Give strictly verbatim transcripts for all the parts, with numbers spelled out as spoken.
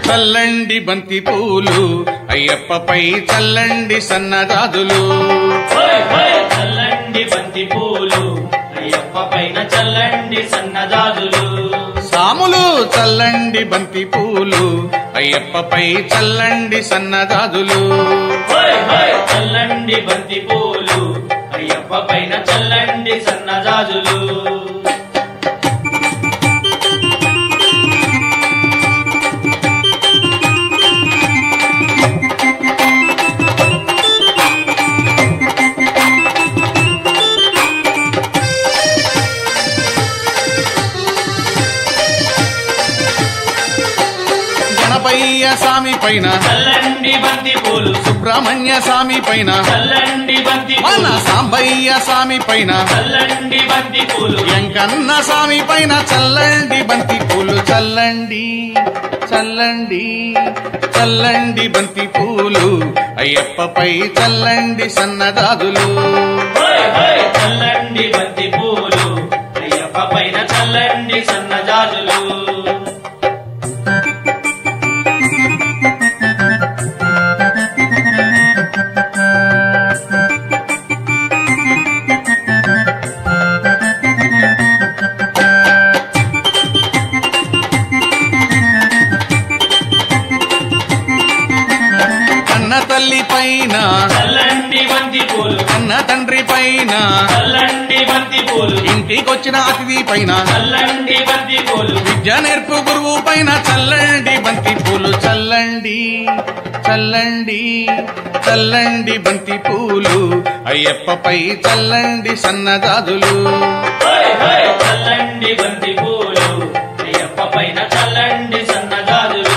చల్లండి బంతి పూలు అయ్యప్పపై చల్లండి సన్నజాజులు చల్లండి బంతి పూలు అయ్యప్ప పైన చల్లండి సన్నజాజులు సాములు చల్లండి బంతి పూలు అయ్యప్పపై చల్లండి సన్నజాజులు చల్లండి బంతి పూలు అయ్యప్ప పైన చల్లండి సన్నజాజులు గణపయ్య స్వామి పైన చల్లండి బంతి పూలు సుబ్రహ్మణ్య స్వామి పైన చల్లండి బంతి మన పూలు సాంబయ్య స్వామి పైన చల్లండి బంతి పూలు వెంకన్న స్వామి పైన చల్లండి బంతి పూలు చల్లండి చల్లండి చల్లండి బంతి పూలు అయ్యప్పపై చల్లండి సన్నజాజులు చల్లండి బంతి పూలు అయ్యప్ప పైన చల్లండి సన్నజాజులు కన్న తల్లి పైన చల్లండి బంతి పూలు కన్న తండ్రి పైన చల్లండి బంతి పూలు ఇంటికొచ్చిన అతిథి పైన చల్లండి బంతి పూలు విద్య నేర్పు గురువు పైన చల్లండి బంతి పూలు చల్లండి చల్లండి చల్లండి బంతి పూలు అయ్యప్పపై చల్లండి సన్నజాజులు చల్లండి బంతి పూలు అయ్యప్ప పైన చల్లండి సన్నజాజులు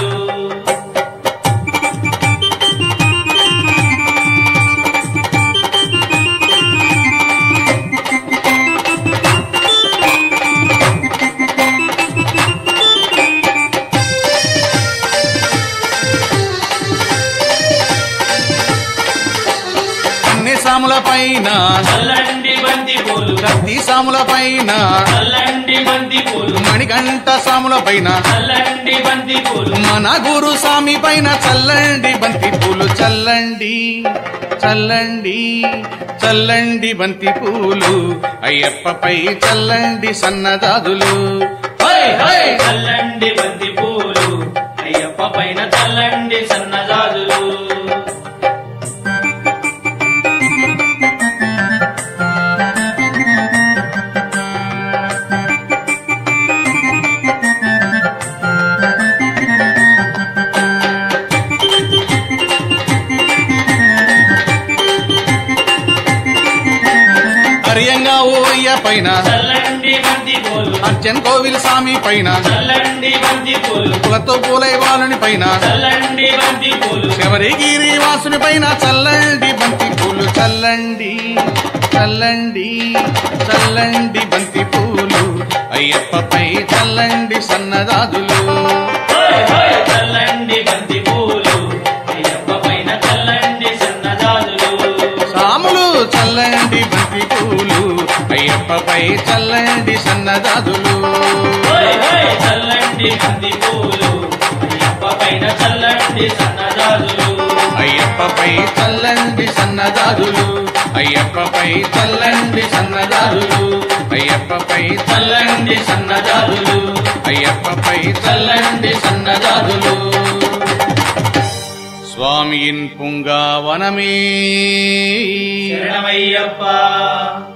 అన్ని సాముల పైన చల్లండి బంతి పూలు కత్తి సాముల పైన చల్లండి బంతి పూలు మణికంఠ సాముల పైన చల్లండి బంతి పూలు మన గురు స్వామి పైన చల్లండి బంతి పూలు చల్లండి చల్లండి చల్లండి బంతి పూలు అయ్యప్పపై చల్లండి సన్నజాజులు చల్లండి బంతి పూలు అయ్యప్ప పైన చల్లండి సన్నజాజులు హరియంగా ఓ అయ్య పైన చల్లండి బంతి పూలు అర్జన్ కోవిల్ స్వామి పైన చల్లండి బంతి పూలు కులతో పూలై వాళ్ళని పైన చల్లండి బంతి పూలు శబరిగిరి వాసుని పైన చల్లండి బంతి పూలు చల్లండి చల్లండి చల్లండి బంతి పూలు అయ్యప్పపై చల్లండి సన్నజాజులు చల్లండి బంతి పూలు అయ్యప్ప పైన చల్లండి సన్నజాజులు సాములు చల్లండి బంతి పూలు అయ్యప్పపై చల్లండి సన్నజాజులు చల్లండి బంతి పూలు అయ్యప్ప పైన చల్లండి సన్నజాజులు అయ్యప్పపై చల్లండి సన్నజాజులు అయ్యప్పపై చల్లండి సన్నజాజులు అయ్యప్పపై చల్లండి సన్నజాజులు అయ్యప్పపై చల్లండి సన్నజాజులు స్వామియిన్ పుంగావనమే శరణమయ్యప్ప